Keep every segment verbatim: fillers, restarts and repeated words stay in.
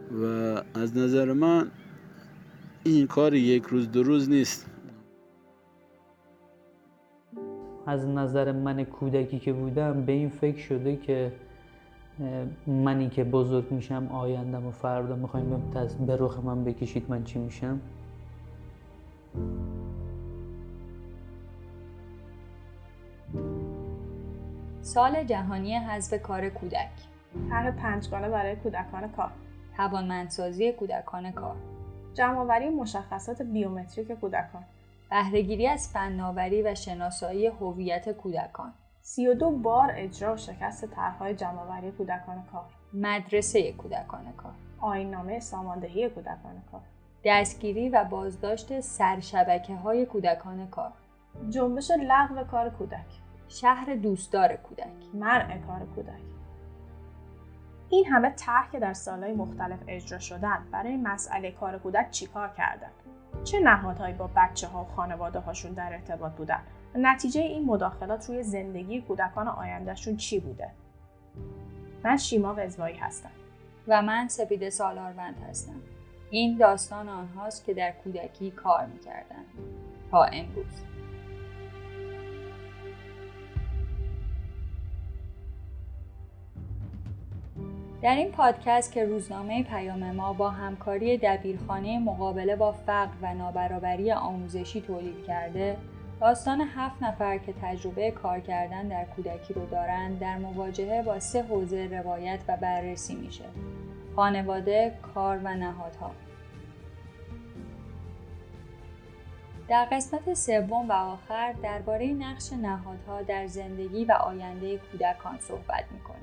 و از نظر من این کار یک روز دو روز نیست. از نظر من کودکی که بودم به این فکر شده که منی که بزرگ میشم آیندم و فردا میخوایم به رخ من بکشید من چی میشم. سال جهانی حذف کار کودک، طرح پنجگانه برای کودکان کار، توانمندسازی کودکان کار، جمع‌آوری مشخصات بیومتریک کودکان، بهره‌گیری از فناوری و شناسایی هویت کودکان، سی و دو بار اجرا و شکست طرح‌های جمع‌آوری کودکان کار، مدرسه کودکان کار، آیین‌نامه ساماندهی کودکان کار، دستگیری و بازداشت سرشبکه‌های کودکان کار، جنبش لغو کار کودک، شهر دوستدار کودک، منع کار کودک. این همه طرح که در سالهای مختلف اجرا شدن برای مسئله کار کودک چیکار کردن؟ چه نهادهایی با بچه‌ها و خانواده‌هاشون در ارتباط بودن؟ نتیجه این مداخلات روی زندگی کودکان آیندهشون چی بوده؟ من شیما قزوایی هستم و من سپیده سالاروند هستم. این داستان آنهاست که در کودکی کار می‌کردند تا امروز. در این پادکست که روزنامه پیام ما با همکاری دبیرخانه مقابله با فقر و نابرابری آموزشی تولید کرده، داستان هفت نفر که تجربه کار کردن در کودکی رو دارند در مواجهه با سه حوزه روایت و بررسی میشه: خانواده، کار و نهادها. در قسمت سوم و آخر درباره نقش نهادها در زندگی و آینده کودکان صحبت می‌کنیم.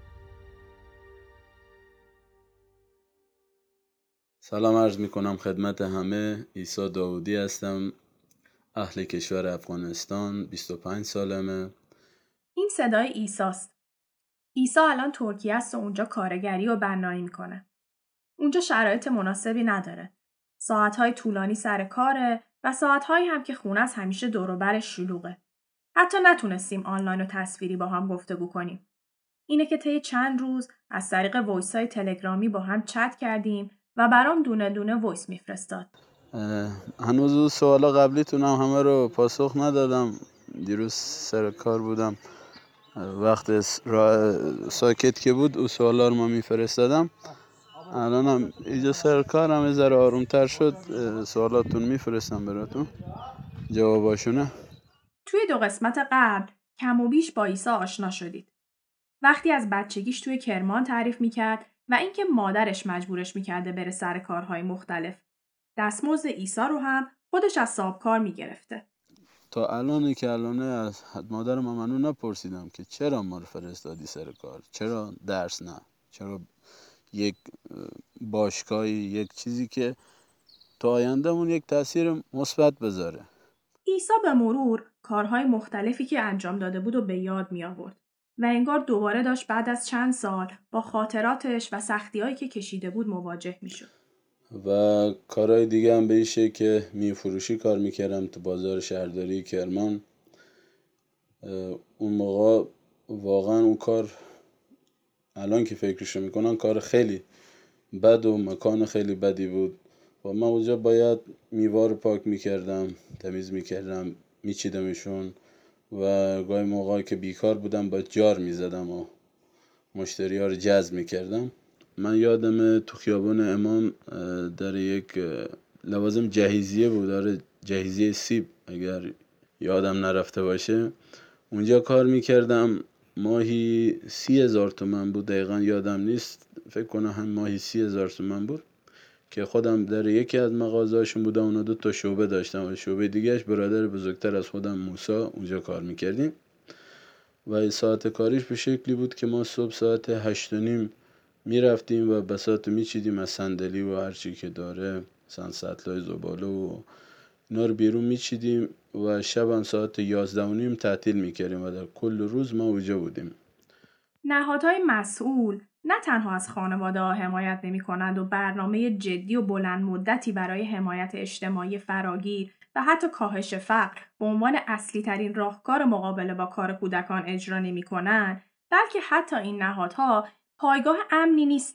سلام عرض میکنم خدمت همه. عیسی داودی هستم، اهل کشور افغانستان، بیست و پنج سالمه. این صدای عیساست. عیسی الان ترکیه است و اونجا کارگری و بنایی میکنه. اونجا شرایط مناسبی نداره. ساعتهای طولانی سر کاره و ساعتهایی هم که خونه از همیشه دور و برش شلوغه. حتی نتونستیم آنلاین و تصویری با هم گفتگو کنیم. اینه که طی چند روز از طریق وایس‌های تلگرامی با هم چت کردیم و برام دونه دونه وایس میفرستاد. هنوز اون سوالا قبلیتونم همه رو پاسخ ندادم. دیروز سر کار بودم، وقت ساکت که بود اون سوالا رو ما میفرستادم. الانم اینجا سر کارم یه ذره آرومتر شد، سوالاتون میفرستم براتون، جواباشونه. توی دو قسمت قبل کم و بیش با عیسی آشنا شدید. وقتی از بچگیش توی کرمان تعریف میکرد و اینکه مادرش مجبورش میکرده بره سر کارهای مختلف. دستمزد عیسی رو هم خودش از صاحبکار میگرفته. تا الانی که الانه از مادر مامانو نپرسیدم که چرا ما رو فرستادی سر کار، چرا درس نه، چرا یک باشگاهی، یک چیزی که تا آیندهمون یک تاثیر مثبت بذاره. عیسی به مرور کارهای مختلفی که انجام داده بود و به یاد می آورد و انگار دوباره داشت بعد از چند سال با خاطراتش و سختی‌هایی که کشیده بود مواجه می شد. و کارهای دیگه هم به ایشه که می فروشی کار میکردم تو بازار شهرداری کرمان. اون موقع واقعا اون کار، الان که فکرشو میکنم، کار خیلی بد و مکان خیلی بدی بود و من اونجا باید میوه رو پاک میکردم، تمیز میکردم، میچیدمشون و گاهی موقعی که بیکار بودم با جار میزدم و مشتری ها رو جذب میکردم. من یادم تو خیابان امام در یک لوازم جهیزیه بود، داره جهیزیه سیب اگر یادم نرفته باشه، اونجا کار میکردم. ماهی سی هزار تومن بود، دقیقا یادم نیست، فکر کنم هم ماهی سی هزار تومن بود که خودم در یکی از مغازه‌هاشون بودم. اونا دو تا شعبه داشتم و شعبه دیگهش برادر بزرگتر از خودم موسا اونجا کار میکردیم و ساعت کاریش به شکلی بود که ما صبح ساعت هشت و نیم میرفتیم و بساطو میچیدیم از صندلی و هرچی که داره، مثلا سطلای زباله و اینا رو بیرون میچیدیم و شبان ساعت یازده و نیم تعطیل میکردیم و در کل روز ما اونجا بودیم. نهادهای مسئول نه تنها از خانواده ها حمایت نمی کنند و برنامه جدی و بلند مدتی برای حمایت اجتماعی فراگیر و حتی کاهش فقر به عنوان اصلی ترین راهکار مقابله با کار کودکان اجرا نمی کنند، بلکه حتی این نهادها پایگاه امنی نیستند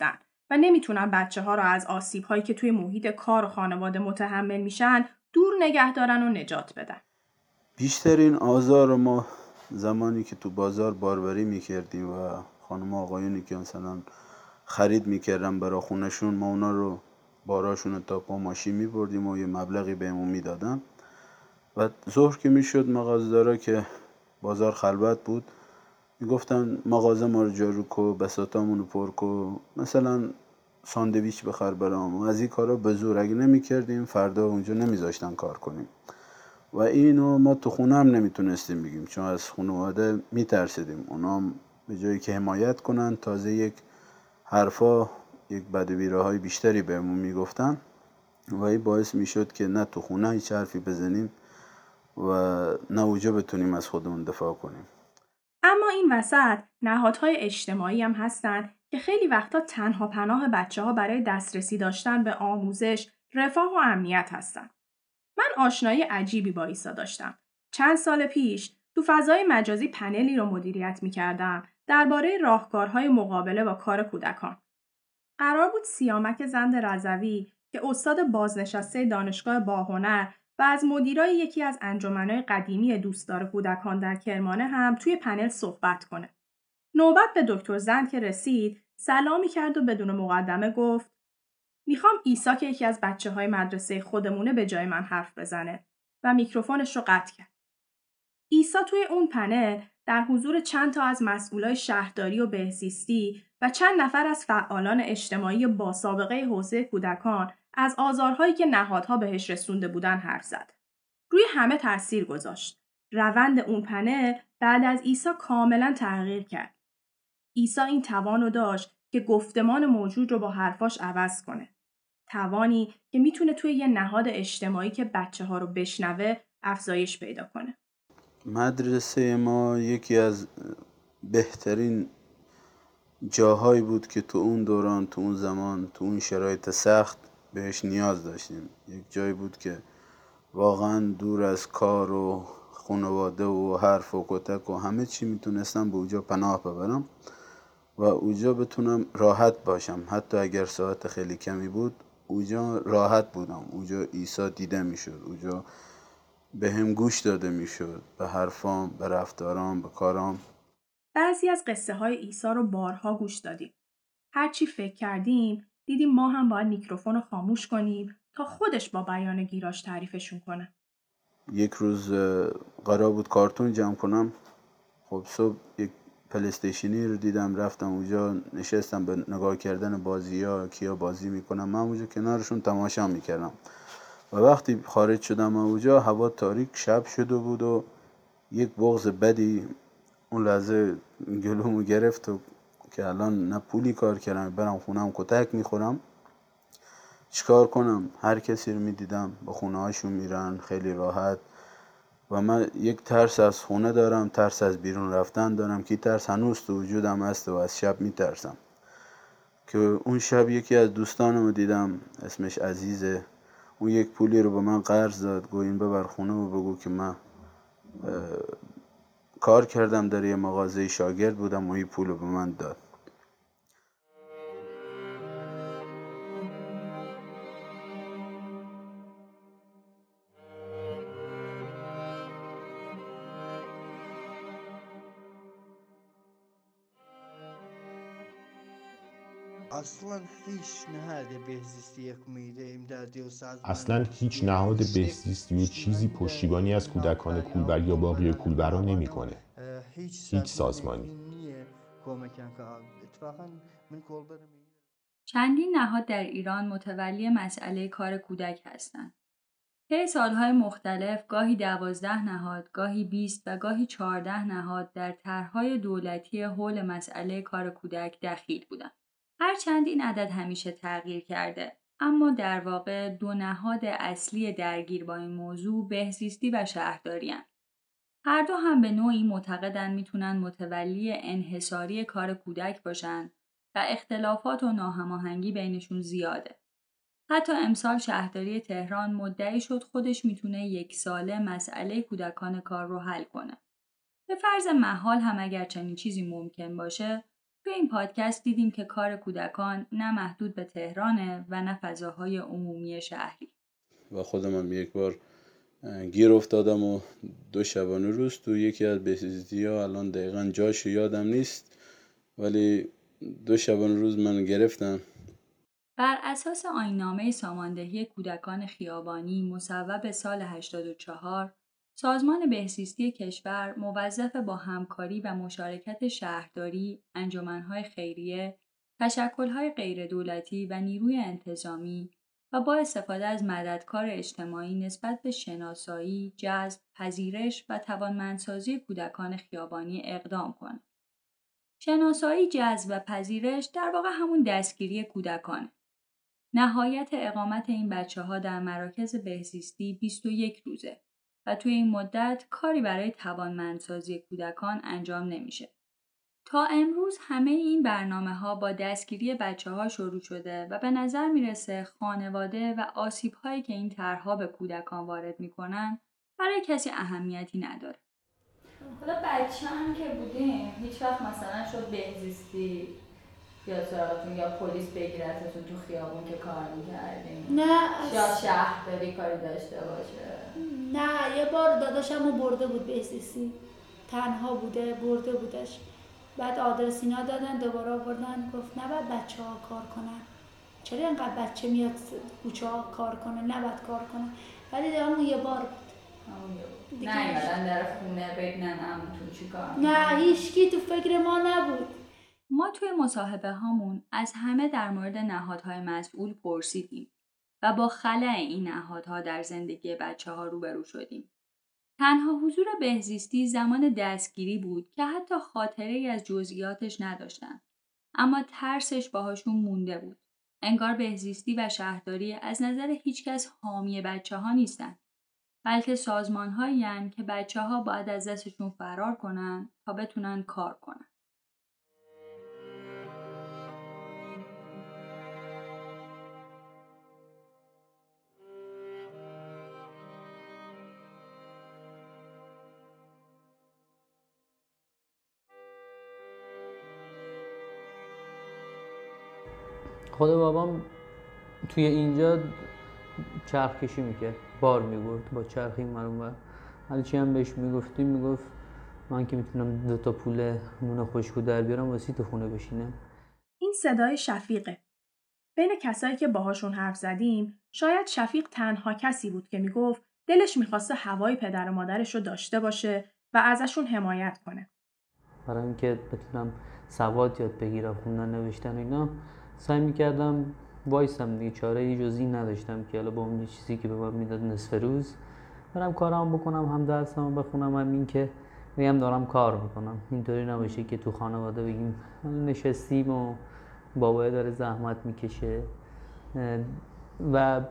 و نمیتونن بچه ها رو از آسیب هایی که توی محیط کار و خانواده متحمل میشن دور نگه دارن و نجات بدن. بیشترین آزار ما زمانی که تو بازار باربری میکردیم و خانم آقایونی که مثلا خرید میکردن برای خونشون، ما اونا رو باراشون رو تا پا ماشین میبردیم و یه مبلغی بهمون میدادن و ظهر که میشد مغازه‌دارا که بازار خلوت بود میگفتن مغازه ما رو جارو کو، بساطامون رو پر کو، مثلا ساندویچ بخر برام. از این کارا به زور اگه نمیکردیم فردا اونجا نمیذاشتن کار کنیم و اینو ما تو خونه هم نمیتونستیم بگیم چون از خانواده میترسیدیم. اونا هم به جایی که حمایت کنن تازه یک حرفا یک بدبیره های بیشتری بهمون میگفتن و این باعث میشد که نه تو خونه هیچ حرفی بزنیم و نه اونجا بتونیم از خودمون دفاع کنیم. اما این وسط نهادهای اجتماعی هم هستن که خیلی وقتا تنها پناه بچه ها برای دسترسی داشتن به آموزش، رفاه و امنیت هستن. من آشنایی عجیبی با عیسی داشتم. چند سال پیش تو فضای مجازی پنلی رو مدیریت می‌کردم درباره راهکارهای مقابله با کار کودکان. قرار بود سیامک زند رضوی که استاد بازنشسته دانشگاه باهنر و از مدیرای یکی از انجمنهای قدیمی دوستدار کودکان در کرمانه هم توی پنل صحبت کنه. نوبت به دکتر زند که رسید، سلامی کرد و بدون مقدمه گفت: میخوام عیسی که یکی از بچه های مدرسه خودمونه به جای من حرف بزنه و میکروفونش رو قطع کرد. عیسی توی اون پنل در حضور چند تا از مسئولای شهرداری و بهزیستی و چند نفر از فعالان اجتماعی با سابقه حوزه کودکان از آزارهایی که نهادها بهش رسونده بودن حرف زد. روی همه تأثیر گذاشت. روند اون پنل بعد از عیسی کاملا تغییر کرد. عیسی این توانو داشت که گفتمان موجود رو با حرفاش عوض کنه. توانی که میتونه توی یه نهاد اجتماعی که بچه ها رو بشنوه افزایش پیدا کنه. مدرسه ما یکی از بهترین جاهایی بود که تو اون دوران، تو اون زمان، تو اون شرایط سخت بهش نیاز داشتیم. یک جایی بود که واقعا دور از کار و خانواده و حرف و کتک و همه چی میتونستم به اونجا پناه ببرم و اونجا بتونم راحت باشم. حتی اگر ساعت خیلی کمی بود اونجا راحت بودم. اونجا عیسی دیده میشد، اونجا به هم گوش داده میشد، به حرفام، به رفتارام، به کارام. بعضی از قصه های عیسی رو بارها گوش دادیم. هرچی فکر کردیم دیدیم ما هم باید میکروفون رو خاموش کنیم تا خودش با بیان گیراش تعریفشون کنه. یک روز قرار بود کارتون جمع کنم. خب صبح یک پلیستیشنی رو دیدم، رفتم اونجا نشستم به نگاه کردن بازی ها، کیا بازی میکنم. من اونجا کنارشون تماشا میکردم و وقتی خارج شدم اونجا هوا تاریک شب شده بود و یک بغض بدی اون لحظه گلومو گرفت و که الان نه پولی کار کردم برم خونم کتک میخورم، چیکار کنم؟ هر کسی رو میدیدم با خونه هاشون میرن خیلی راحت و من یک ترس از خونه دارم، ترس از بیرون رفتن دارم که ترس هنوز تو وجودم هست و از شب میترسم. که اون شب یکی از دوستانم رو دیدم، اسمش عزیزه، اون یک پولی رو به من قرض داد، گو این ببر خونه و بگو که من کار کردم در یه مغازه شاگرد بودم و این پول رو به من داد. اصلا هیچ نهاد بهزیستی یکمیده امدادی و سازمانی اصلا هیچ نهاد بهزیستی و چیزی پشتیبانی از کودکان کولبر یا باقی کولبر را نمی‌کنه. هیچ سازمانی. چندین نهاد در ایران متولی مسئله کار کودک هستند. طی سالهای مختلف گاهی دوازده نهاد، گاهی بیست و گاهی چهارده نهاد در طرح‌های دولتی حول مسئله کار کودک دخیل بودند. هرچند این عدد همیشه تغییر کرده، اما در واقع دو نهاد اصلی درگیر با این موضوع بهزیستی و شهرداری هستند. هر دو هم به نوعی معتقدن میتونن متولی انحصاری کار کودک باشن و اختلافات و ناهماهنگی بینشون زیاده. حتی امسال شهرداری تهران مدعی شد خودش میتونه یک ساله مسئله کودکان کار رو حل کنه. به فرض محال هم اگر چنین چیزی ممکن باشه، توی این پادکست دیدیم که کار کودکان نه محدود به تهرانه و نه فضاهای عمومی شهری. و خودم هم یک بار گیر افتادم و دو شبانه روز تو یکی از بهزیستی ها، الان دقیقا جاش یادم نیست، ولی دو شبانه روز من گرفتم. بر اساس آیین‌نامه ساماندهی کودکان خیابانی مصوب سال هشتاد و چهار، سازمان بهزیستی کشور موظف با همکاری و مشارکت شهرداری، انجمن‌های خیریه، تشکل‌های غیردولتی و نیروی انتظامی و با استفاده از مددکار اجتماعی نسبت به شناسایی، جذب، پذیرش و توانمندسازی کودکان خیابانی اقدام کند. شناسایی، جذب و پذیرش در واقع همون دستگیری کودکانه. نهایت اقامت این بچه‌ها در مراکز بهزیستی بیست و یک روزه و توی این مدت کاری برای توانمندسازی کودکان انجام نمیشه. تا امروز همه این برنامه‌ها با دستگیری بچه‌ها شروع شده و به نظر میرسه خانواده و آسیب‌هایی که این طرح‌ها به کودکان وارد میکنن برای کسی اهمیتی نداره. حالا بچه هم که بودیم هیچ وقت مثلا شد بهزیستی یا سراغتون یا پلیس بگیرتتون تو خیابون که کار میکردیم؟ نه یا شهرداری کاری داشته باشه؟ نه، یه بار داداشم رو برده بود بهزیستی، تنها بوده، برده بودش، بعد آدرس اینا دادن، دوباره آوردن، گفت نباید بچه ها کار کنن، چرا اینقدر بچه میاد کوچه ها کار کنه، نباید کار کنن، ولی همون یه بار بود. نه ایمدن در خونه بگنن همونتون چی کار میکنن؟ نه، هیچکی تو فکر ما نبود. ما توی مصاحبه هامون از همه در مورد نهادهای مسئول پرسیدیم و با خلأ این نهادها در زندگی بچه ها روبرو شدیم. تنها حضور بهزیستی زمان دستگیری بود که حتی خاطره‌ای از جزئیاتش نداشتن، اما ترسش باهاشون مونده بود. انگار بهزیستی و شهرداری از نظر هیچکس حامی بچه ها نیستن، بلکه سازمان هایی هستن که بچه ها باید از دستشون فرار کنن تا بتونن کار کنن. خود بابام توی اینجا چرخ کشی میکرد، بار میبرد با چرخ این ور اون ور. هر چی هم بهش میگفتیم میگفت من که میتونم دو تا پول نون خشکو در بیارم واسه تو خونه بشینم. این صدای شفیقه. بین کسایی که باهاشون حرف زدیم شاید شفیق تنها کسی بود که میگفت دلش میخواسته هوای پدر و مادرش رو داشته باشه و ازشون حمایت کنه. برای اینکه بتونم سواد یاد بگیرم، خوندن نوشتن اینا، سعی میکردم وایسم دیگه، چاره‌ای جز این نداشتم که حالا با اون چیزی که به من میداد نصف روز برم کارام بکنم، هم درسمو بخونم، هم این که بگم دارم کار میکنم. اینطوری نباشه که تو خانواده بگیم نشستیم و بابای داره زحمت میکشه. و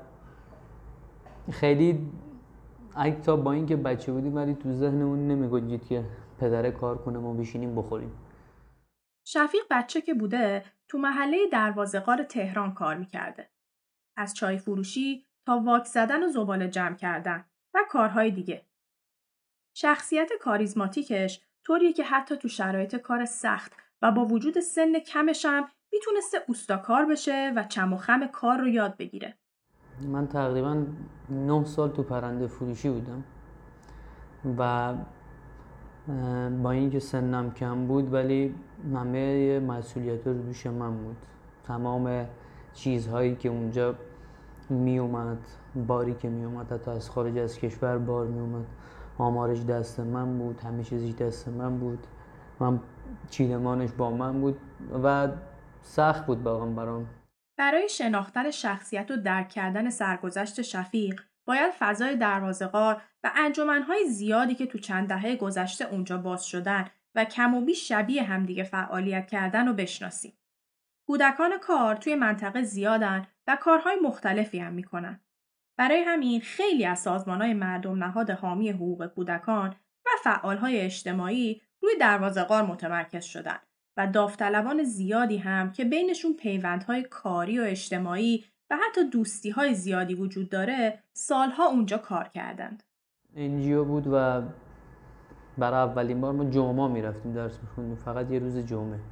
خیلی حتی با اینکه بچه بودیم ولی تو ذهنمون نمیگنجید که پدره کار کنه ما بشینیم بخوریم. شفیق بچه که بوده تو محله دروازه‌قار تهران کار میکرده. از چای فروشی تا واک زدن و زباله جمع کردن و کارهای دیگه. شخصیت کاریزماتیکش طوریه که حتی تو شرایط کار سخت و با وجود سن کمش هم میتونسته اوستاکار بشه و چم و خم کار رو یاد بگیره. من تقریبا نه سال تو پرنده فروشی بودم و با اینکه سنم کم بود ولی همه مسئولیت رو دوش من بود. تمام چیزهایی که اونجا می اومد، باری که می اومد حتی از خارج از کشور بار می اومد، آمارش دست من بود، همه چیزش دست من بود، من چیدمانش با من بود و سخت بود واقعا برام. برای شناختن شخصیت و درک کردن سرگذشت شفیق باید فضای دروازه‌قار و انجمن‌های زیادی که تو چند دهه گذشته اونجا باز شدن و کم و بیش شبیه همدیگه فعالیت کردن رو بشناسیم. کودکان کار توی منطقه زیادن و کارهای مختلفی هم میکنن. برای همین خیلی از سازمان‌های مردم نهاد حامی حقوق کودکان و فعالهای اجتماعی روی دروازه‌قار متمرکز شدن و داوطلبان زیادی هم که بینشون پیوندهای کاری و اجتماعی و حتی دوستی‌های زیادی وجود داره سالها اونجا کار کردند. ان جی او بود و برای اولین بار ما جمعه میرفتیم درس می‌خوندیم، فقط یه روز جمعه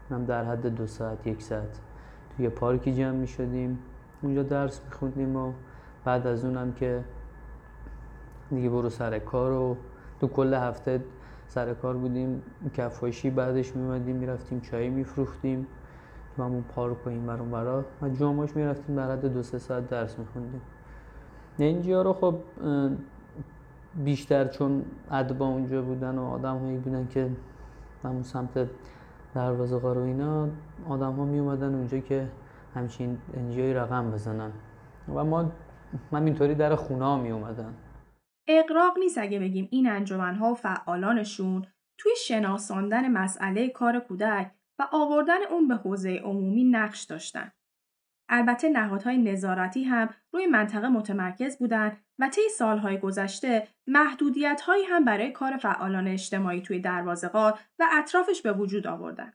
هم در حد دو ساعت یک ساعت توی پارکی جمع می شدیم، اونجا درس می خوندیم و بعد از اونم که دیگه برو سر کار و تو کل هفته سر کار بودیم. کفاشی بعدش می اومدیم میرفتیم چای می فروختیم تو همون پارک و این ور اون ورا و جمعهش می رفتیم در حد دو سه ساعت درس می خوندیم. اینجا رو خب بیشتر چون ادبا اونجا بودن و آدم هایی بودن که همون سمت دروازه غار و اینا، آدم ها می اومدن اونجا که همچین انجای رقم بزنن و ما همینطوری در خونه ها می اومدن. اغراق نیست اگه بگیم این انجمن‌ها و فعالانشون توی شناساندن مسئله کار کودک و آوردن اون به حوزه عمومی نقش داشتن. البته نهادهای نظارتی هم روی منطقه متمرکز بودن و طی سالهای گذشته محدودیت‌هایی هم برای کار فعالان اجتماعی توی دروازه‌غار و اطرافش به وجود آوردن.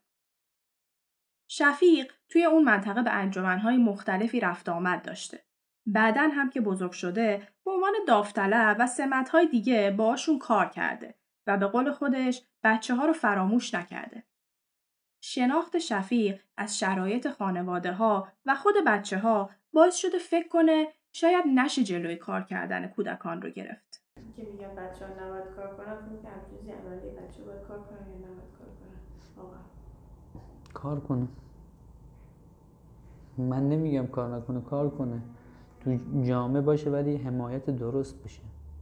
شفیق توی اون منطقه به انجمن‌های مختلفی رفت آمد داشته. بعدن هم که بزرگ شده به عنوان داوطلب و سمت‌های دیگه باشون کار کرده و به قول خودش بچه‌ها رو فراموش نکرده. شناخت شفیق از شرایط خانواده‌ها و خود بچه‌ها باعث شده فکر کنه شاید نشه جلوی کار کردن کودکان رو گرفت. که میگم بچه‌ها نباید کار کنن، فکر کنم چیزی عملی بچه باید کار کنن یا نباید کار کنن. واقعا کار کنه. من نمیگم کار نکنه، کار کنه. تو جامعه باشه ولی حمایت درست بشه.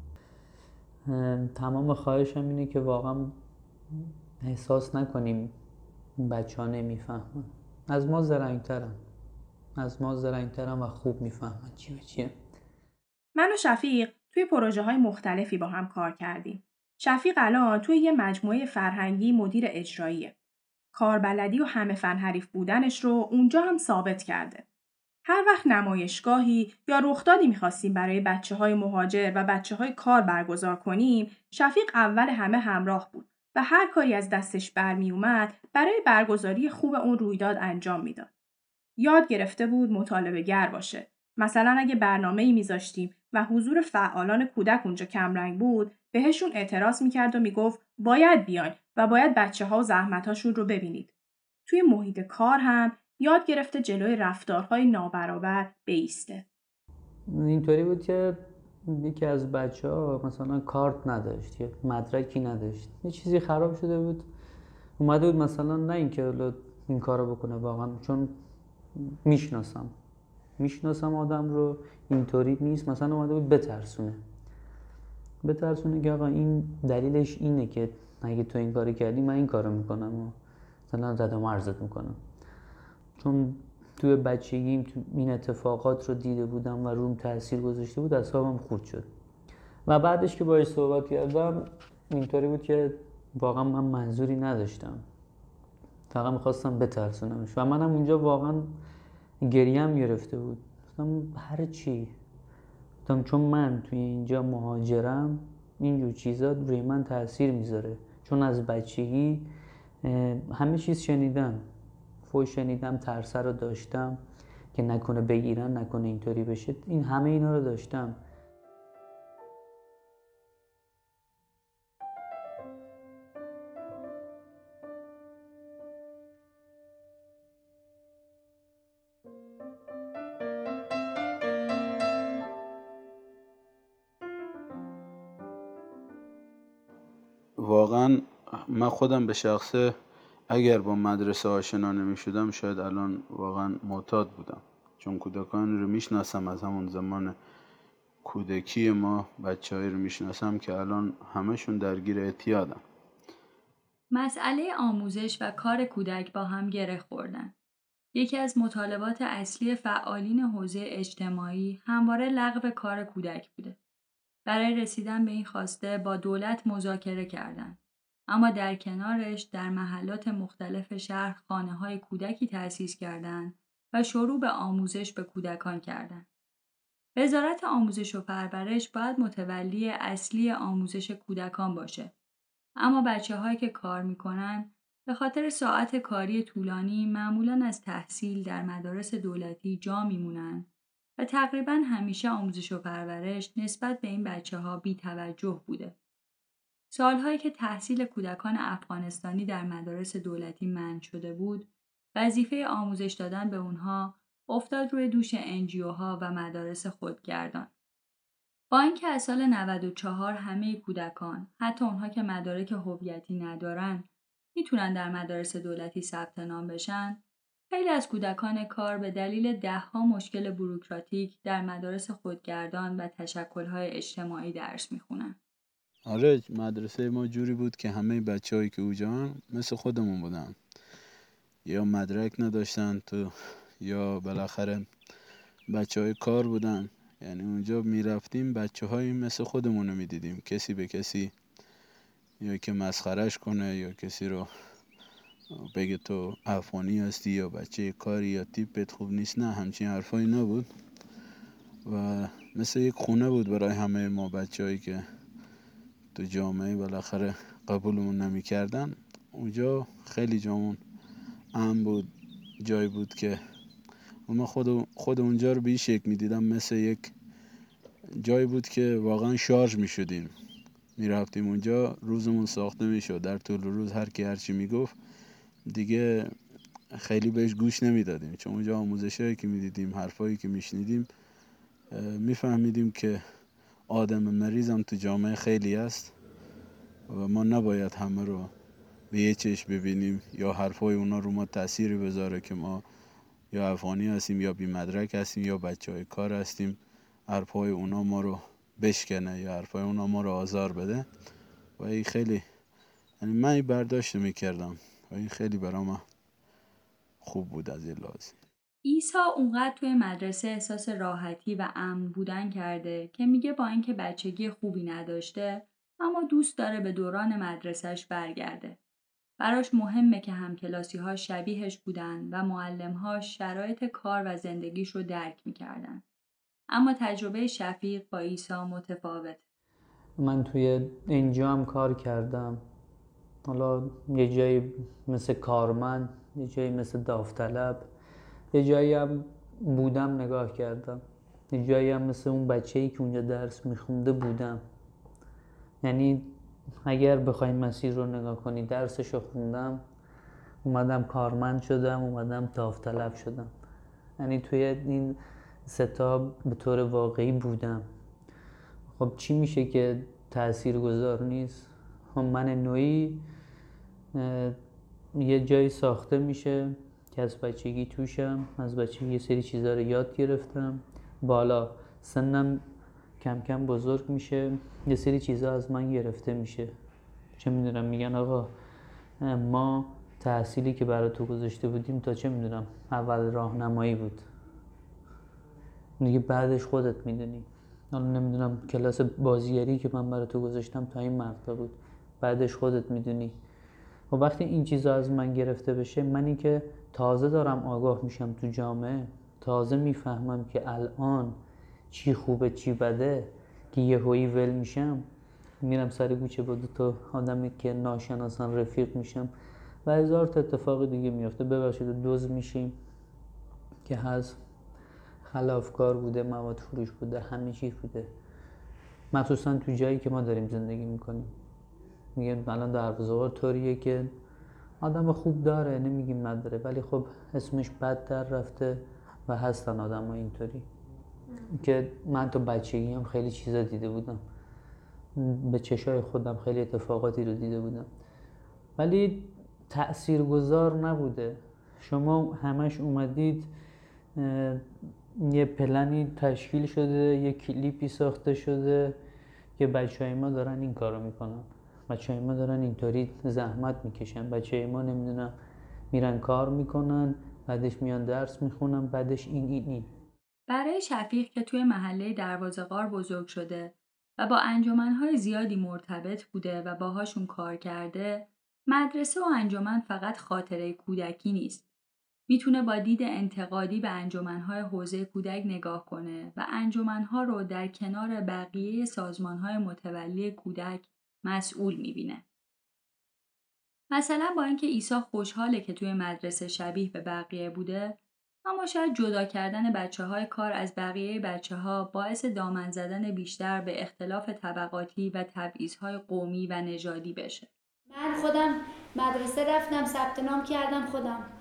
تمام خواهشم اینه که واقعا احساس نکنیم بچه ها نمیفهمن. از ما زرنگ‌ترن. از ما زرنگ‌ترن و خوب میفهمن چی به چیه. من و شفیق توی پروژه های مختلفی با هم کار کردیم. شفیق الان توی یه مجموعه فرهنگی مدیر اجراییه. کاربلدی و همه فن حریف بودنش رو اونجا هم ثابت کرده. هر وقت نمایشگاهی یا رخدادی می‌خواستیم برای بچه‌های مهاجر و بچه‌های کار برگزار کنیم، شفیق اول همه همراه بود و هر کاری از دستش برمی اومد برای برگزاری خوب اون رویداد انجام میداد. یاد گرفته بود مطالبه گر باشه. مثلا اگه برنامه‌ای میذاشتیم و حضور فعالان کودک اونجا کمرنگ بود، بهشون اعتراض میکرد و میگفت باید بیاین و باید بچه‌ها و زحمتاشون رو ببینید. توی محیط کار هم یاد گرفته جلوی رفتارهای نابرابر بایسته. اینطوری بود که یکی از بچه‌ها مثلا کارت نداشت یا مدرکی نداشت، یه چیزی خراب شده بود، اومده بود مثلا نه اینکه این کارو بکنه، واقعا چون میشناسم میشناسم آدم رو، اینطوری نیست، مثلا اومده بود بترسونه بترسونه که آقا این دلیلش اینه که اگه تو این کارو کردی من این کارو میکنم و مثلا زد و مرزت میکنم. چون توی بچگیم تو این اتفاقات رو دیده بودم و روم تاثیر گذاشته بود، اعصابم خورد شد و بعدش که باهاش صحبت کردم اینطوری بود که واقعا من منظوری نداشتم، فقط میخواستم بترسونمش و منم اونجا واقعا گریم گرفته بود. گفتم هر چی، گفتم چون من توی اینجا مهاجرم اینجور چیزا روی من تاثیر میذاره، چون از بچگی همه چیز شنیدم، فوش شنیدم، ترسه رو داشتم که نکنه بگیرن، نکنه اینطوری بشه، این همه اینا رو داشتم. واقعا من خودم به شخصه اگر با مدرسه آشنا نمی شدم شاید الان واقعا معتاد بودم، چون کودکان رو میشناسم از همون زمان کودکی ما، بچه هایی رو میشناسم که الان همشون درگیر اعتیادن. مسئله آموزش و کار کودک با هم گره خوردن. یکی از مطالبات اصلی فعالین حوزه اجتماعی همواره لغو کار کودک بوده. برای رسیدن به این خواسته با دولت مذاکره کردند. اما در کنارش در محلات مختلف شهر خانه‌های کودکی تأسیس کردند و شروع به آموزش به کودکان کردند. وزارت آموزش و پرورش باید متولی اصلی آموزش کودکان باشه. اما بچه‌هایی که کار می‌کنن به خاطر ساعت کاری طولانی معمولاً از تحصیل در مدارس دولتی جا میمونن و تقریباً همیشه آموزش و پرورش نسبت به این بچه‌ها بی‌توجه بوده. سالهایی که تحصیل کودکان افغانستانی در مدارس دولتی منع شده بود، وظیفه آموزش دادن به اونها افتاد روی دوش انجیوها و مدارس خودگردان. با اینکه از سال نود و چهار همه کودکان، حتی اونها که مدارک هویتی ندارن، میتونن در مدارس دولتی ثبت نام بشن، خیلی از کودکان کار به دلیل ده‌ها مشکل بوروکراتیک در مدارس خودگردان و تشکل‌های اجتماعی درس میخونن. آره، مدرسه ما جوری بود که همه بچه‌هایی که اونجا هم مثل خودمون بودن. یا مدرک نداشتن تو، یا بالاخره بچه‌های کار بودن. یعنی اونجا میرفتیم بچه‌هایی مثل خودمون رو میدیدیم، کسی به کسی یا که مسخرش کنه یا کسی رو بگه تو افغانی هستی یا بچه کاری یا تیپت خوب نیست، نه همچین حرفایی نبود و مثل یک خونه بود برای همه ما بچه‌هایی که تو جامعه بالاخره قبولمون نمی کردن. اونجا خیلی جامون امن بود، جایی بود که ما خود, خود اونجا رو به این شکل می دیدم مثل یک جایی بود که واقعا شارژ می شدیم. می رفتیم اونجا، روزمون ساخته می شد. در طول روز هر کی هرچی می گفت دیگه خیلی بهش گوش نمی دادیم، چون اونجا آموزش هایی که می دیدیم، حرفایی که می شنیدیم، می فهمیدیم که آدم مریض هم تو جامعه خیلی است و ما نباید همه رو به یه چشم ببینیم یا حرفای اونا رو ما تأثیری بذاره که ما یا افغانی هستیم یا بی مدرک هستیم یا بچه های کار هستیم، حرفای اونا ما رو بشکنه یا حرفای اونا ما رو آزار بده. و این خیلی، یعنی من این برداشت میکردم و این خیلی برام خوب بود از این لحاظ. عیسی اونقدر توی مدرسه احساس راحتی و امن بودن کرده که میگه با اینکه بچگی خوبی نداشته اما دوست داره به دوران مدرسهش برگرده. براش مهمه که همکلاسی‌هاش شبیهش بودن و معلم‌هاش شرایط کار و زندگیش رو درک می‌کردن. اما تجربه شفیق با عیسی متفاوت. من توی اینجا هم کار کردم. حالا یه جایی مثل کارمند، یه جایی مثل داوطلب، یه جایی هم بودم نگاه کردم، یه جایی هم مثل اون بچه‌ای که اونجا درس می‌خونده بودم. یعنی اگر بخواید مسیر رو نگاه کنی، درسشو خوندم، اومدم کارمند شدم، اومدم داوطلب شدم. یعنی توی این ستا به طور واقعی بودم. خب چی میشه که تأثیر گذار نیست؟ خب من نوعی یه جایی ساخته میشه که از بچگی توشم، از بچگی یه سری چیزا رو یاد گرفتم، بالا سنم کم کم بزرگ میشه، یه سری چیزا از من گرفته میشه. چه میدونم، میگن آقا ما تحصیلی که برای تو گذاشته بودیم تا چه میدونم اول راهنمایی بود، دیگه بعدش خودت میدونی. حالا نمیدونم کلاس بازیگری که من برای تو گذاشتم تا این مقطع بود، بعدش خودت میدونی. و وقتی این چیزا از من گرفته بشه، منی که تازه دارم آگاه میشم تو جامعه، تازه میفهمم که الان چی خوبه چی بده، که یهویی ول میشم، میرم سر کوچه با دو تا آدمی که ناشناسان رفیق میشم و هزار تا اتفاق دیگه میفته. ببخشید دوز میشیم که هست، خلافکار بوده، مواد فروش بوده، همه چیز بوده، مخصوصا تو جایی که ما داریم زندگی میکنیم. میگم الان دروازه‌ها طوریه که آدم خوب داره، نمیگیم نداره، ولی خب اسمش بد در رفته و هستن آدم ها اینطوری که من تو بچگی هم خیلی چیزا دیده بودم، به چشای خودم خیلی اتفاقاتی رو دیده بودم، ولی تأثیرگذار نبوده. شما همش اومدید یه پلنی تشکیل شده، یه کلیپی ساخته شده که بچهای ما دارن این کارو میکنن، بچهای ما دارن اینطوری زحمت میکشن، بچهای ما نمیدونم میرن کار میکنن، بعدش میان درس میخونن، بعدش این این این. برای شفیق که توی محله دروازه‌غار بزرگ شده و با انجمنهای زیادی مرتبط بوده و باهاشون کار کرده، مدرسه و انجمن فقط خاطره کودکی نیست. میتونه با دید انتقادی به انجمنهای حوزه کودک نگاه کنه و انجمنها رو در کنار بقیه سازمانهای متولی کودک مسئول میبینه. مثلا با اینکه عیسی خوشحاله که توی مدرسه شبیه به بقیه بوده، اما شاید جدا کردن بچه‌های کار از بقیه بچه‌ها باعث دامن زدن بیشتر به اختلاف طبقاتی و تبعیض‌های قومی و نژادی بشه. من خودم مدرسه رفتم، ثبت نام کردم، خودم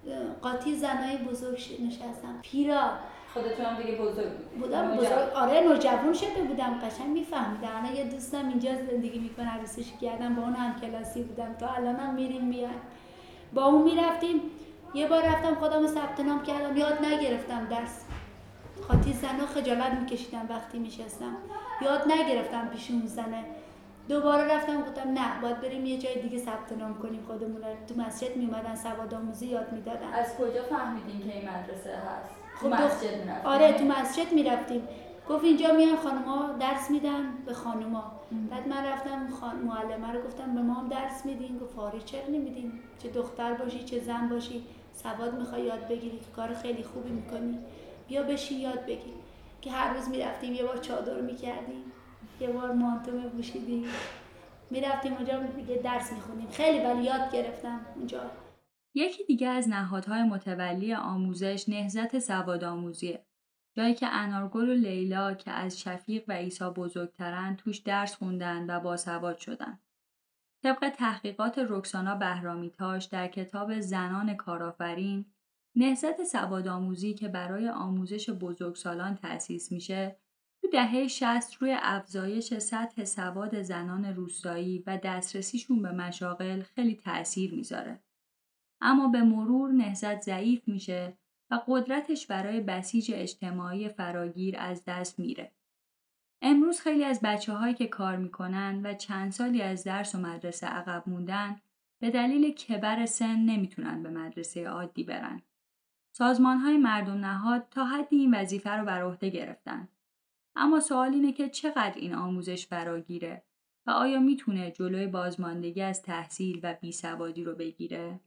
قاطی زنای بزرگ نشستم. پیرا خودتون هم دیگه بزرگ بودم، بزرگ آره نوجوان شده بودم، قشنگ میفهمیدم. الان یه دوستم اینجا زندگی میکنه، عروسیش کردم، با اون هم کلاسی بودم، تا الانم میریم میایم، با اون میرفتیم. یه بار رفتم خودم ثبت نام کردم، یاد نگرفتم درس. خاطی زنا خجالت میکشیدم وقتی میشستم، یاد نگرفتم پیش اون زنه. دوباره رفتم گفتم نه، باید بریم یه جای دیگه ثبت نام کنیم خودمون رو. تو مسجد میومدن سواد آموزی یاد میدادن. از کجا فهمیدین که این مدرسه هست؟ خب تو مسجد میرفتیم؟ آره تو مسجد میرفتیم. گفت اینجا میان خانوما درس میدن به خانوما. بعد من رفتم خان... معلمه رو گفتم به ما هم درس میدین؟ گفت آره چرا نمیدین، چه دختر باشی چه زن باشی، سواد میخوای یاد بگیری که کار خیلی خوبی میکنی، بیا بشین یاد بگیر. که هر روز میرفتیم، یه بار چادر میکردیم، یه بار مانتو میپوشیدیم، میرفتیم اونجا دیگه درس میخونیم. خیلی ولی یاد گرفتم اونجا. یکی دیگه از نهادهای متولی آموزش نهضت سوادآموزیه. جایی که انارگل و لیلا که از شفیق و عیسی بزرگترن توش درس خوندن و باسواد شدن. طبق تحقیقات رکسانا بهرامی‌تاش در کتاب زنان کارآفرین، نهضت سوادآموزی که برای آموزش بزرگسالان تأسیس میشه، تو دهه شصت روی افزایش سطح سواد زنان روستایی و دسترسیشون به مشاغل خیلی تأثیر میذاره. اما به مرور نهضت ضعیف میشه و قدرتش برای بسیج اجتماعی فراگیر از دست میره. امروز خیلی از بچه‌هایی که کار میکنن و چند سالی از درس و مدرسه عقب موندن به دلیل کبر سن نمیتونن به مدرسه عادی برن. سازمان‌های مردم نهاد تا حدی این وظیفه رو بر عهده گرفتن. اما سوال اینه که چقدر این آموزش فراگیره و آیا میتونه جلوی بازماندگی از تحصیل و بیسوادی رو بگیره؟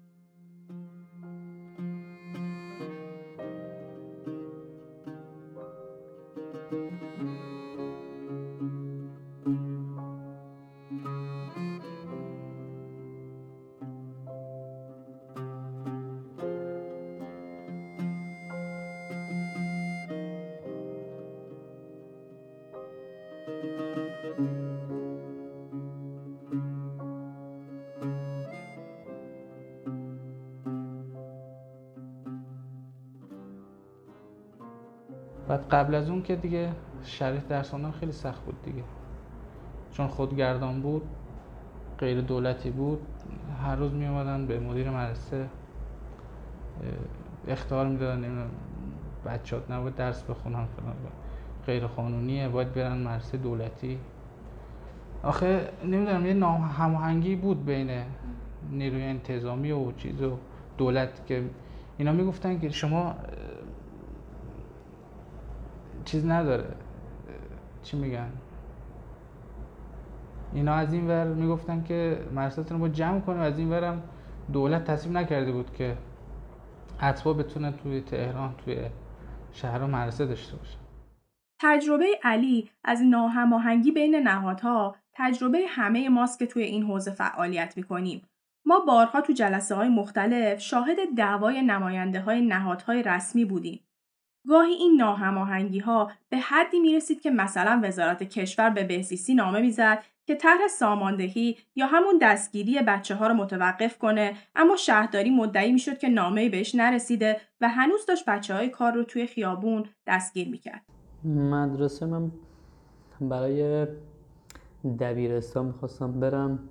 بعد قبل از اون که دیگه شرایط درس خوندن خیلی سخت بود دیگه، چون خودگردان بود، غیر دولتی بود. هر روز می اومدن به مدیر مدرسه اخطار میدادن، نمیدونم بچه‌ات نباید درس بخونن فلان، غیر قانونیه، باید برن مدرسه دولتی. آخه نمیدونم یه ناهماهنگی بود بین نیروی انتظامی و چیز و دولت که اینا میگفتن که شما چیز نداره، چی میگن، اینا از این ور میگفتن که مدرسه‌تون رو با جمع کنیم، از این ورم دولت تصمیم نکرده بود که حتما بتونن توی تهران توی شهرها مدرسه داشته باشن. تجربه علی از ناهماهنگی بین نهادها تجربه همه ماست که توی این حوزه فعالیت میکنیم. ما بارها تو جلسه‌های مختلف شاهد دعوای نماینده‌های نهادهای رسمی بودیم. گاهی این ناهماهنگی‌ها به حدی میرسید که مثلا وزارت کشور به بهزیستی نامه میزد که طرح ساماندهی یا همون دستگیری بچه‌ها رو متوقف کنه، اما شهرداری مدعی میشد که نامه‌ای بهش نرسیده و هنوز داشت بچه‌های کار رو توی خیابون دستگیر میکرد. مدرسه من برای دبیرستان میخواستم برم،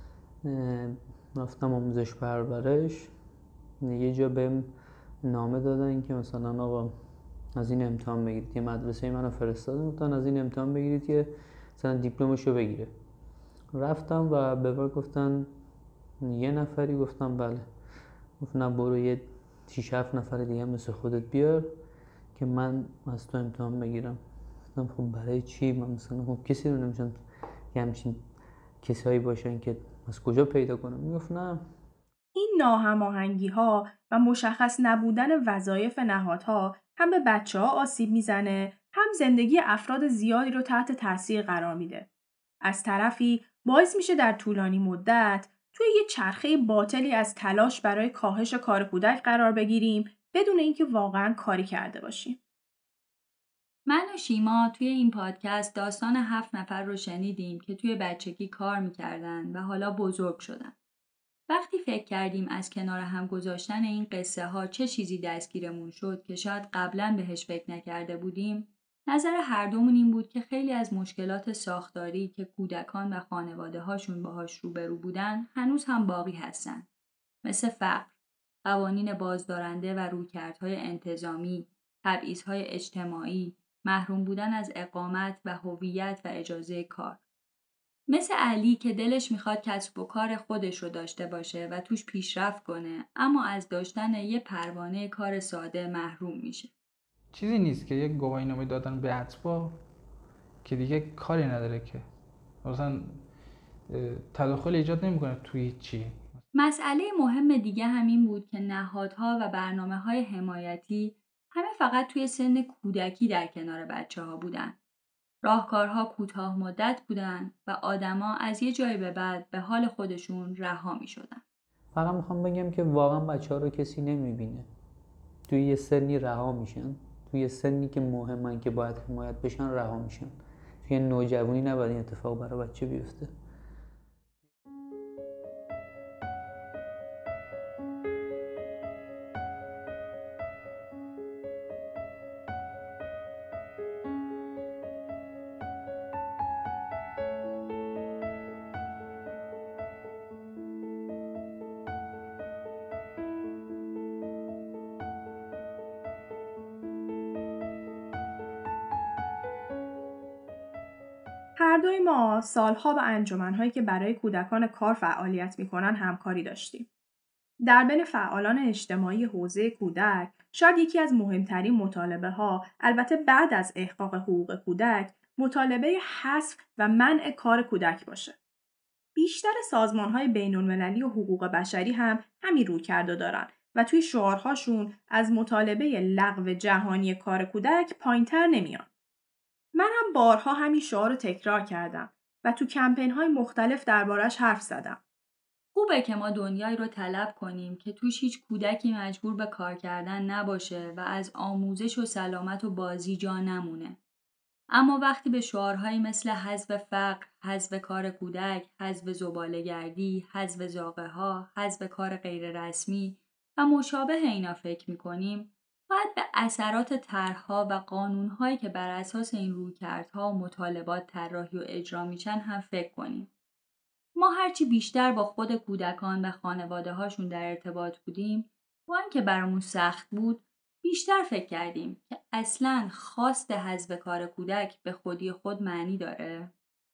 رفتم آموزش پرورش، یه جا بهم نامه دادن که مثلا آقا از این امتحان بگیرید، یه مدرسه منو فرستادن گفتن از این امتحان بگیرید که مثلا دیپلمشو بگیره. رفتم و به من گفتن یه نفری، گفتم بله. گفت نه برو یه شش هفت نفر دیگه مثل خودت بیار که من از تو امتحان بگیرم. گفتم خب برای چی؟ من مثلا خب کسی رو نمیشن که همچین کسایی باشن که از کجا پیدا کنم؟ میگفت نه. این ناهماهنگی‌ها و مشخص نبودن وظایف نهادها هم به بچه‌ها آسیب میزنه، هم زندگی افراد زیادی رو تحت تاثیر قرار میده. از طرفی باعث میشه در طولانی مدت توی یه چرخه باطلی از تلاش برای کاهش کار کودک قرار بگیریم بدون اینکه واقعاً کاری کرده باشیم. من و شیما توی این پادکست داستان هفت نفر رو شنیدیم که توی بچگی کار میکردن و حالا بزرگ شدن. وقتی فکر کردیم از کنار هم گذاشتن این قصه ها چه چیزی دستگیرمون شد که شاید قبلا بهش فکر نکرده بودیم، نظر هر دومون این بود که خیلی از مشکلات ساختاری که کودکان و خانواده هاشون باهاش روبرو بودن هنوز هم باقی هستن. مثل فقر، قوانین بازدارنده و رویکردهای انتظامی، تبعیض‌های اجتماعی، محروم بودن از اقامت و هویت و اجازه کار. مثل علی که دلش میخواد کسب و کار خودش رو داشته باشه و توش پیشرفت کنه، اما از داشتن یه پروانه کار ساده محروم میشه. چیزی نیست که یک گواهینامه دادن به اتباع که دیگه کاری نداره که مثلا تداخل ایجاد نمیکنه توی چی. مسئله مهم دیگه همین بود که نهادها و برنامه‌های حمایتی همه فقط توی سن کودکی در کنار بچه‌ها بودن. راهکارها کوتاه مدت بودن و آدما از یه جایی به بعد به حال خودشون رها می‌شدن. فقط میخوام بگم که واقعا بچه‌ها رو کسی نمیبینه. توی یه سنی رها میشن. توی یه سنی که مهمن که باید حمایت بشن رها میشن. توی نوجوانی نباید این اتفاق برای بچه بیفته. هر دوی ما سالها با انجمن‌هایی که برای کودکان کار فعالیت می‌کنن همکاری داشتیم. در بین فعالان اجتماعی حوزه کودک، شاید یکی از مهمترین مطالبه‌ها، البته بعد از احقاق حقوق کودک، مطالبه حذف و منع کار کودک باشه. بیشتر سازمان‌های بین‌المللی و حقوق بشری هم همین رویکردو دارن و توی شعارهاشون از مطالبه لغو جهانی کار کودک پایین‌تر نمیان. من هم بارها همین شعار رو تکرار کردم و تو کمپین‌های مختلف دربارش حرف زدم. خوبه که ما دنیایی رو طلب کنیم که توش هیچ کودکی مجبور به کار کردن نباشه و از آموزش و سلامت و بازی جا نمونه. اما وقتی به شعارهایی مثل حذف فقر، حذف کار کودک، حذف زباله‌گردی، حذف زاغه‌ها، حذف کار غیر رسمی و مشابه اینا فکر می‌کنیم، باید به اثرات طرح‌ها و قانون‌هایی که بر اساس این رویکردها و مطالبات طراحی و اجرا میشن هم فکر کنیم. ما هرچی بیشتر با خود کودکان و خانواده‌هاشون در ارتباط بودیم، با اینکه برامون سخت بود، بیشتر فکر کردیم که اصلاً خواست حذف کار کودک به خودی خود معنی داره.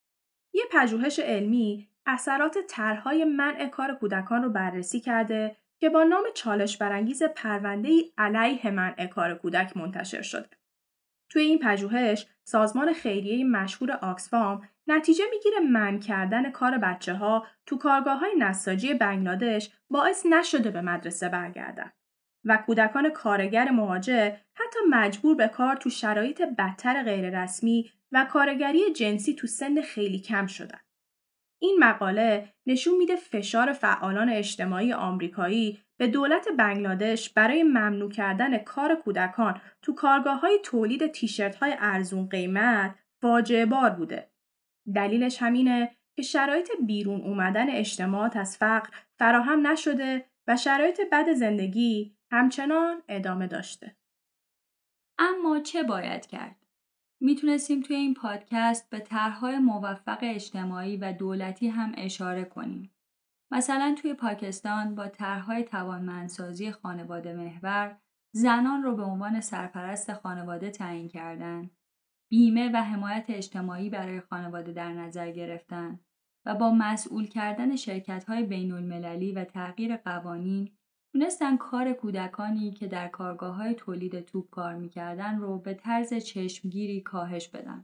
یه پژوهش علمی اثرات طرح‌های منع کار کودکان رو بررسی کرده که با نام چالش برانگیز پرونده‌ای علیه منع کار کودک منتشر شده. توی این پژوهش، سازمان خیریه مشهور آکسفام نتیجه میگیره منع کردن کار بچه‌ها تو کارگاه‌های نساجی بنگلادش باعث نشده به مدرسه برگردن و کودکان کارگر مهاجر حتی مجبور به کار تو شرایط بدتر غیررسمی و کارگری جنسی تو سن خیلی کم شدن. این مقاله نشون میده فشار فعالان اجتماعی آمریکایی به دولت بنگلادش برای ممنوع کردن کار کودکان تو کارگاه‌های تولید تیشرت‌های ارزون قیمت فاجعه بار بوده. دلیلش همینه که شرایط بیرون اومدن اجتماعات از فقر فراهم نشده و شرایط بد زندگی همچنان ادامه داشته. اما چه باید کرد؟ میتونستیم توی این پادکست به طرح‌های موفق اجتماعی و دولتی هم اشاره کنیم. مثلا توی پاکستان با طرح‌های توانمندسازی خانواده محور، زنان رو به عنوان سرپرست خانواده تعیین کردن، بیمه و حمایت اجتماعی برای خانواده در نظر گرفتن و با مسئول کردن شرکت‌های بین‌المللی و تغییر قوانین تونستن کار کودکانی که در کارگاه‌های تولید توپ کار می‌کردن رو به طرز چشمگیری کاهش بدن.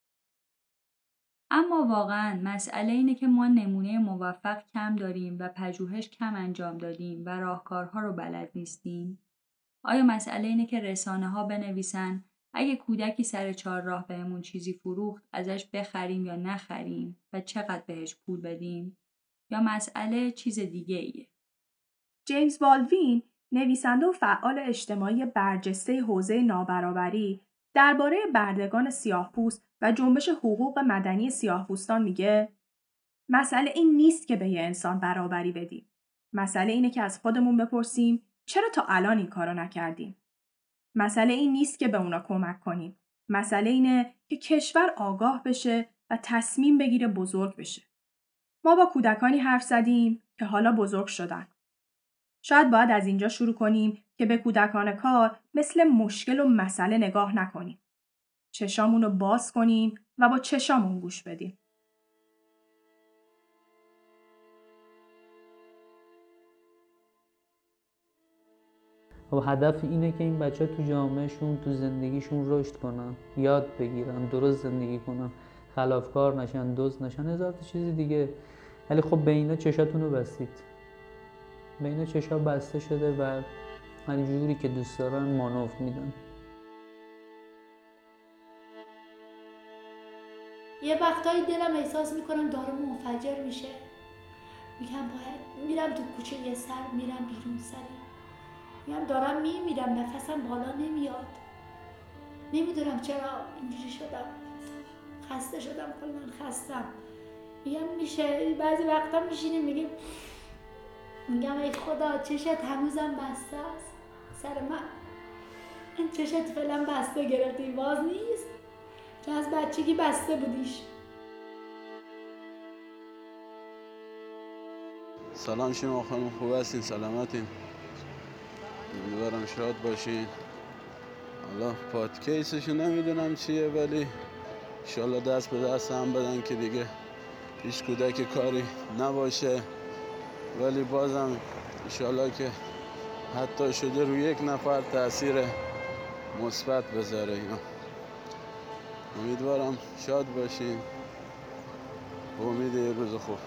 اما واقعاً مسئله اینه که ما نمونه موفق کم داریم و پژوهش کم انجام دادیم و راهکارها رو بلد نیستیم. آیا مسئله اینه که رسانه‌ها بنویسن اگه کودکی سر چهارراه بهمون چیزی فروخت ازش بخریم یا نخریم و چقدر بهش پول بدیم؟ یا مسئله چیز دیگه ایه؟ جیمز بالدوین، نویسنده و فعال اجتماعی برجسته حوزه نابرابری، درباره بردگان سیاه‌پوست و جنبش حقوق مدنی سیاه‌پوستان میگه مسئله این نیست که به یه انسان برابری بدیم. مسئله اینه که از خودمون بپرسیم چرا تا الان این کارو نکردیم؟ مسئله این نیست که به اونا کمک کنیم. مسئله اینه که کشور آگاه بشه و تصمیم بگیره بزرگ بشه. ما با کودکانی حرف زدیم که حالا بزرگ شدن. شاید باید از اینجا شروع کنیم که به کودکان کار مثل مشکل و مسئله نگاه نکنیم. چشامون رو باز کنیم و با چشامون گوش بدیم. و هدف اینه که این بچه تو جامعهشون تو زندگیشون رشد کنن، یاد بگیرن، درست زندگی کنن، خلافکار نشن، دزد نشن، هزار تا چیز دیگه. ولی خب به اینا چشاتون رو بستید. به اینا چشا بسته شده و هر جوری که دوست دارن مانور میدن. یه وقتایی دلم احساس میکنم داره منفجر میشه. میگم باید میرم تو کوچه یه سر میرم بیرون سری. میگم دارم میمیرم، نفسم بالا نمیاد. نمیدونم چرا اینجوری شدم. خسته شدم، کلا خستم. میگم میشه بعضی وقتا میشینیم میگیم میگم ای خدا چشت هنوزم بسته است سر من. این چشت فعلا بسته گرفتی، باز نیست که از بچگی بسته بودیش. سلام شما خانم، خوب هستین؟ سلامتین؟ امیدوارم شاد باشین. حالا پادکیسشو نمیدونم چیه، ولی انشالله دست به دست هم بدن که دیگه هیچ کودک کاری نباشه. ولی بازم انشالله که حتی شده روی یک نفر تأثیر مثبت بذاره اینا. امیدوارم شاد باشین. امید یه روز خوب.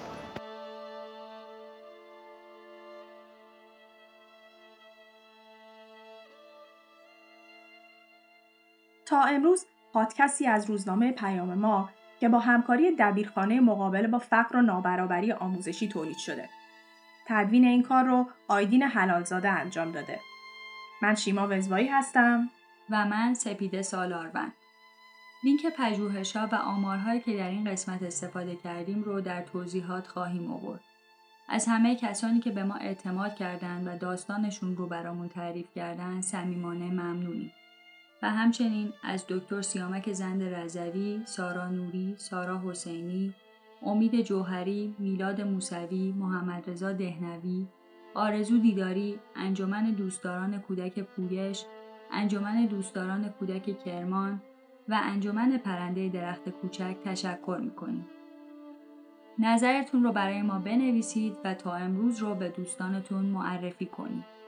تا امروز پادکستی از روزنامه پیام ما که با همکاری دبیرخانه مقابله با فقر و نابرابری آموزشی تولید شده. تدوین این کار رو آیدین حلالزاده انجام داده. من شیما وزوایی هستم و من سپیده سالاربند. لینک پژوهش‌ها و آمارهایی که در این قسمت استفاده کردیم رو در توضیحات خواهیم آورد. از همه کسانی که به ما اعتماد کردند و داستانشون رو برامون تعریف کردن صمیمانه ممنونیم. و همچنین از دکتر سیامک زند رضوی، سارا نوری، سارا حسینی، امید جوهری، میلاد موسوی، محمد رضا دهنوی، آرزو دیداری، انجمن دوستداران کودک پویش، انجمن دوستداران کودک کرمان و انجمن پرنده درخت کوچک تشکر می‌کنیم. نظرتون رو برای ما بنویسید و تا امروز رو به دوستانتون معرفی کنید.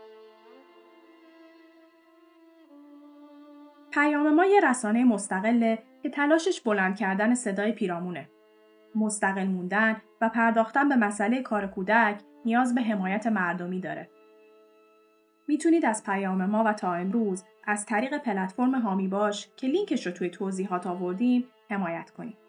پیام ما یه رسانه مستقله که تلاشش بلند کردن صدای پیرامونه. مستقل موندن و پرداختن به مسئله کار کودک نیاز به حمایت مردمی داره. میتونید از پیام ما و تا امروز از طریق پلتفرم هامی باش که لینکش رو توی توضیحات آوردیم حمایت کنید.